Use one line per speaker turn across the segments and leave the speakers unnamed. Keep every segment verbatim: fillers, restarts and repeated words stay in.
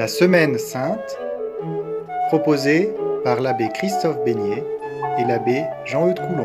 La Semaine sainte, proposée par l'abbé Christophe Beignet et l'abbé Jean-Eudes Coulon.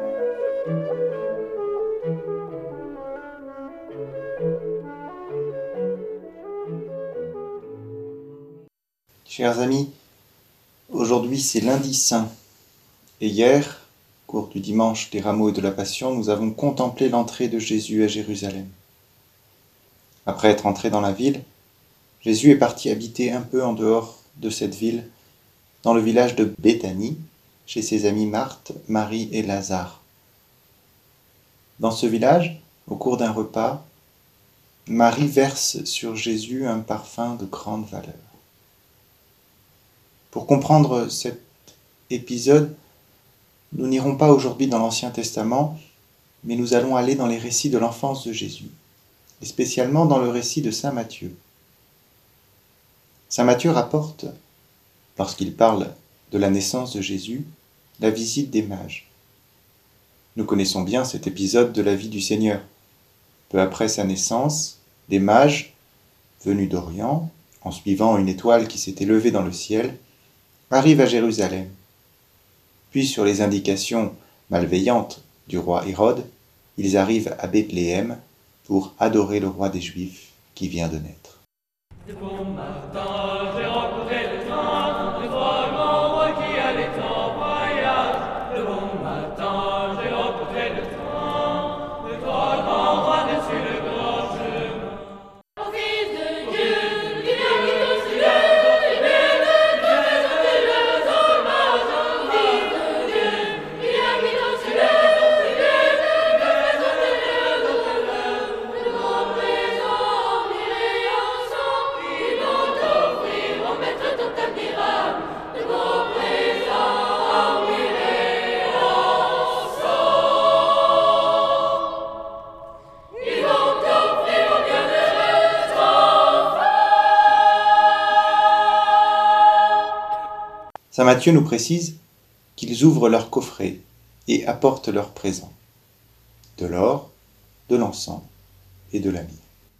Chers amis, aujourd'hui c'est lundi saint, et hier, au cours du dimanche des Rameaux et de la Passion, nous avons contemplé l'entrée de Jésus à Jérusalem. Après être entré dans la ville, Jésus est parti habiter un peu en dehors de cette ville, dans le village de Béthanie, chez ses amis Marthe, Marie et Lazare. Dans ce village, au cours d'un repas, Marie verse sur Jésus un parfum de grande valeur. Pour comprendre cet épisode, nous n'irons pas aujourd'hui dans l'Ancien Testament, mais nous allons aller dans les récits de l'enfance de Jésus, et spécialement dans le récit de saint Matthieu. Saint Matthieu rapporte, lorsqu'il parle de la naissance de Jésus, la visite des mages. Nous connaissons bien cet épisode de la vie du Seigneur. Peu après sa naissance, des mages, venus d'Orient, en suivant une étoile qui s'était levée dans le ciel, arrivent à Jérusalem. Puis, sur les indications malveillantes du roi Hérode, ils arrivent à Bethléem pour adorer le roi des Juifs qui vient de naître.
De bon matin, j'ai rencontré le train, le trois grands rois qui allaient en voyage. De bon matin, j'ai rencontré le train, le trois grands rois dessus le grand chemin. Au Fils de Dieu, qui vient qui nous soulève, et bien de Dieu, que le sauvage. Au Fils de Dieu, qui vient qui nous soulève, et bien de Dieu, que le sauvage. Le grand présent, miré ensemble, ils vont t'offrir au maître tout admirable. Le grand présent, miré ensemble, ils vont t'offrir au bienheureux enfant.
Saint Matthieu nous précise qu'ils ouvrent leur coffret et apportent leurs présents, de l'or, de l'encens et de la myrrhe.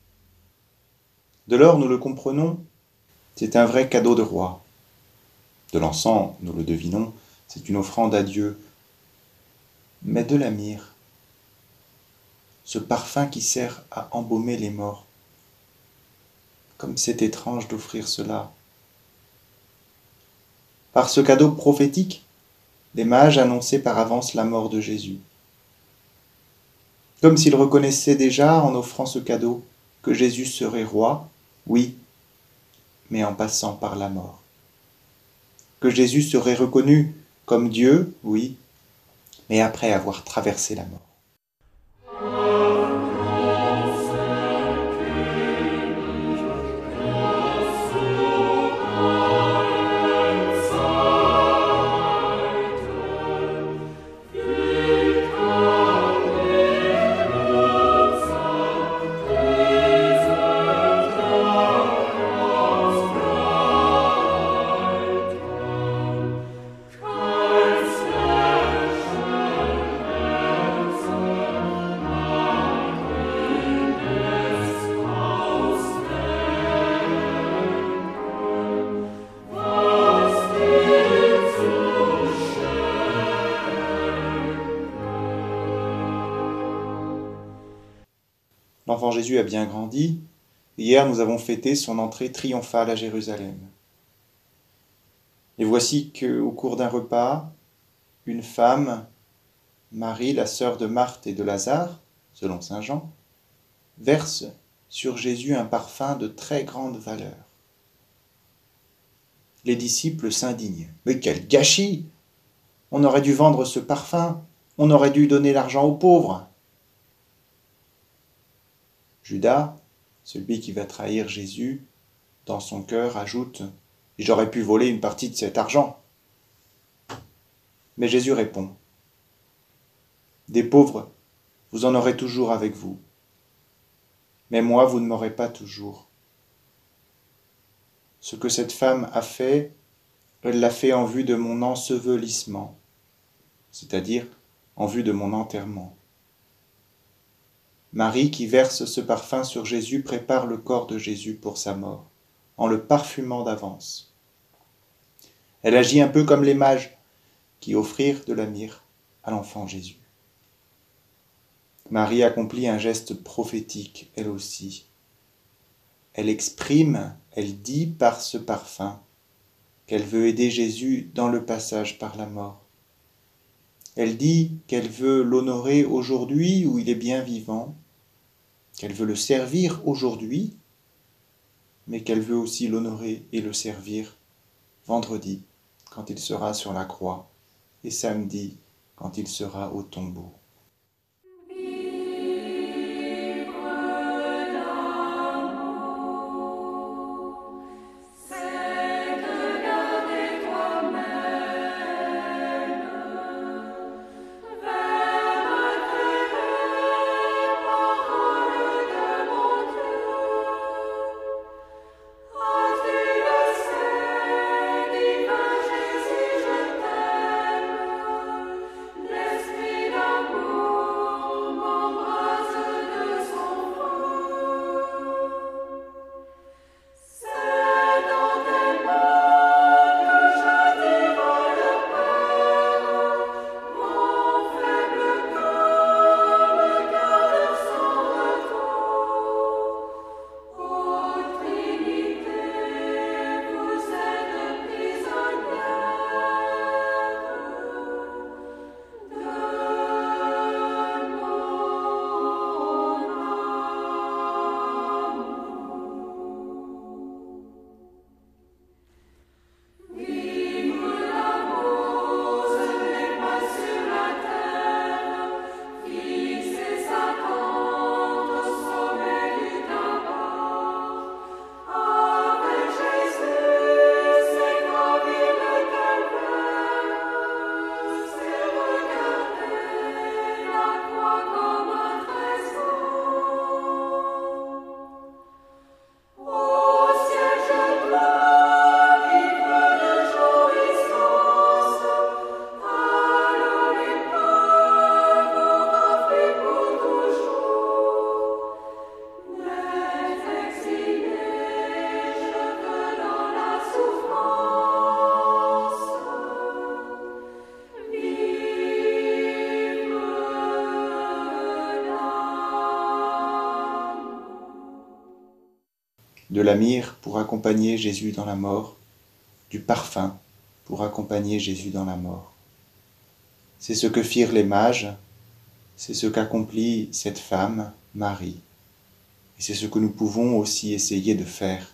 De l'or, nous le comprenons, c'est un vrai cadeau de roi. De l'encens, nous le devinons, c'est une offrande à Dieu. Mais de la myrrhe, ce parfum qui sert à embaumer les morts, comme c'est étrange d'offrir cela. Par ce cadeau prophétique, les mages annonçaient par avance la mort de Jésus. Comme s'ils reconnaissaient déjà, en offrant ce cadeau, que Jésus serait roi, oui, mais en passant par la mort. Que Jésus serait reconnu comme Dieu, oui, mais après avoir traversé la mort. L'enfant Jésus a bien grandi. Hier, nous avons fêté son entrée triomphale à Jérusalem. Et voici qu'au cours d'un repas, une femme, Marie, la sœur de Marthe et de Lazare, selon saint Jean, verse sur Jésus un parfum de très grande valeur. Les disciples s'indignent. « Mais quel gâchis! On aurait dû vendre ce parfum, on aurait dû donner l'argent aux pauvres. » Judas, celui qui va trahir Jésus, dans son cœur ajoute « J'aurais pu voler une partie de cet argent. » Mais Jésus répond « Des pauvres, vous en aurez toujours avec vous, mais moi vous ne m'aurez pas toujours. Ce que cette femme a fait, elle l'a fait en vue de mon ensevelissement, c'est-à-dire en vue de mon enterrement. Marie, qui verse ce parfum sur Jésus, prépare le corps de Jésus pour sa mort. en le parfumant d'avance. Elle agit un peu comme les mages qui offrirent de la myrrhe à l'enfant Jésus. Marie accomplit un geste prophétique, elle aussi. Elle exprime, elle dit par ce parfum qu'elle veut aider Jésus dans le passage par la mort. Elle dit qu'elle veut l'honorer aujourd'hui où il est bien vivant, qu'elle veut le servir aujourd'hui, mais qu'elle veut aussi l'honorer et le servir vendredi, quand il sera sur la croix, et samedi, quand il sera au tombeau. De la myrrhe pour accompagner Jésus dans la mort, du parfum pour accompagner Jésus dans la mort. C'est ce que firent les mages, c'est ce qu'accomplit cette femme, Marie, et c'est ce que nous pouvons aussi essayer de faire.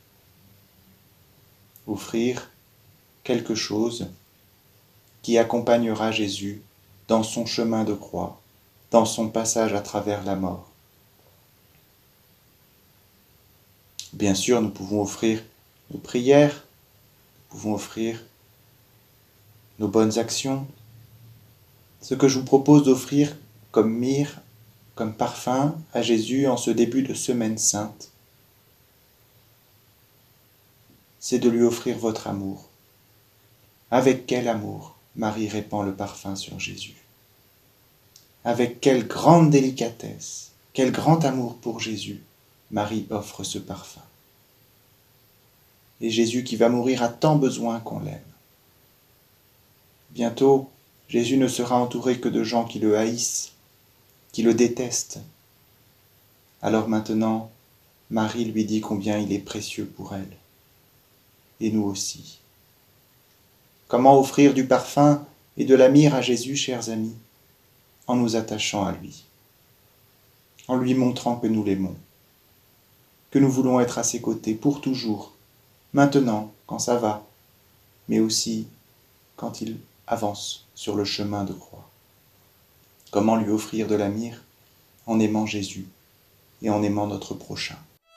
Offrir quelque chose qui accompagnera Jésus dans son chemin de croix, dans son passage à travers la mort. Bien sûr, nous pouvons offrir nos prières, nous pouvons offrir nos bonnes actions. Ce que je vous propose d'offrir comme myrrhe, comme parfum à Jésus en ce début de semaine sainte, c'est de lui offrir votre amour. Avec quel amour Marie répand le parfum sur Jésus? Avec quelle grande délicatesse, quel grand amour pour Jésus Marie offre ce parfum. Et Jésus qui va mourir a tant besoin qu'on l'aime. Bientôt, Jésus ne sera entouré que de gens qui le haïssent, qui le détestent. Alors maintenant, Marie lui dit combien il est précieux pour elle. Et nous aussi. Comment offrir du parfum et de la myrrhe à Jésus, chers amis? En nous attachant à lui, en lui montrant que nous l'aimons, que nous voulons être à ses côtés pour toujours, maintenant, quand ça va, mais aussi quand il avance sur le chemin de croix. Comment lui offrir de la myrrhe? En aimant Jésus et en aimant notre prochain.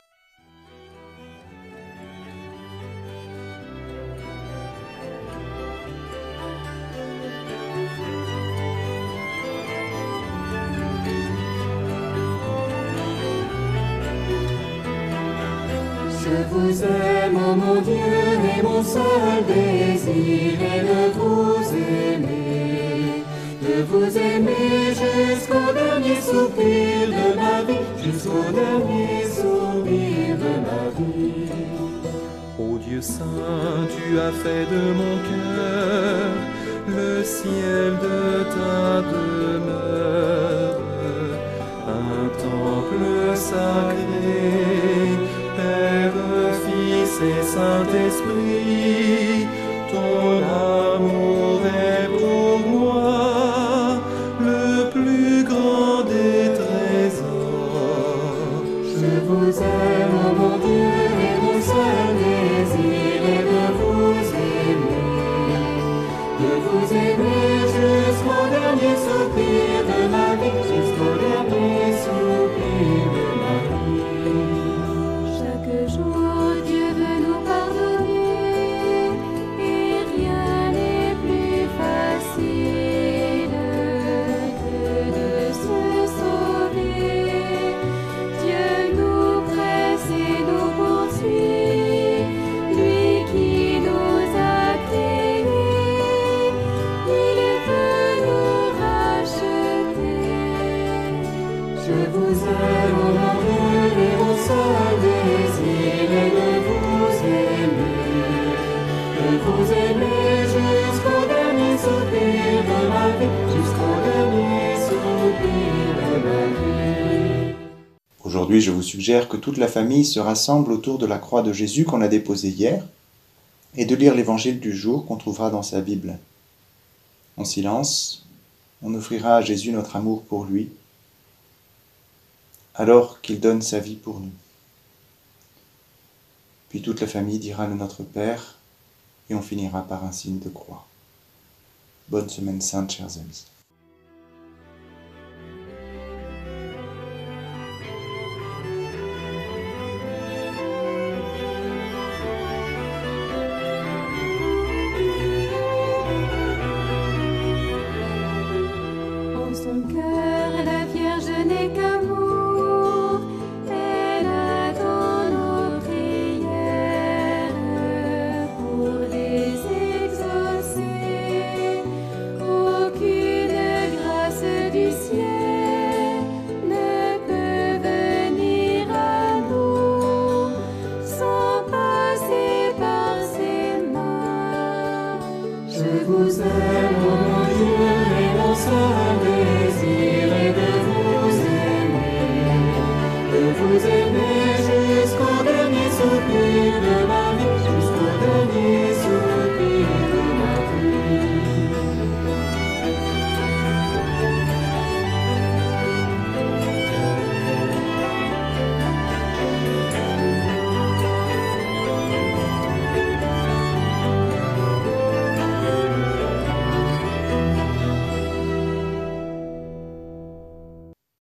Je vous aime, ô mon Dieu, et mon seul désir est de vous aimer, de vous aimer jusqu'au dernier soupir de ma vie, jusqu'au dernier soupir de ma vie.
saint, tu as fait de mon cœur le ciel de ta demeure, un temple sacré, Père, Fils et Saint-Esprit, ton amour est pour moi le plus grand des trésors.
Je vous aime, ô mon Dieu, et mon seul désir est de vous aimer, de vous aimer jusqu'au dernier soupir de ma vie, jusqu'au dernier soupir de ma vie. Chaque jour, Dieu veut nous pardonner, et rien n'est plus facile que de se sauver. Dieu nous presse et nous poursuit, lui qui nous a créés, il veut nous racheter. Je vous aime, ô mon Dieu, et mon seul désir est de vous aimer, de vous aimer jusqu'au dernier soupir de ma vie, jusqu'au dernier soupir de ma vie.
Aujourd'hui, je vous suggère que toute la famille se rassemble autour de la croix de Jésus qu'on a déposée hier et de lire l'évangile du jour qu'on trouvera dans sa Bible. En silence, on offrira à Jésus notre amour pour lui, alors qu'il donne sa vie pour nous. Puis toute la famille dira le Notre Père et on finira par un signe de croix. Bonne semaine sainte, chers amis.
En son cœur, la Vierge n'est qu'un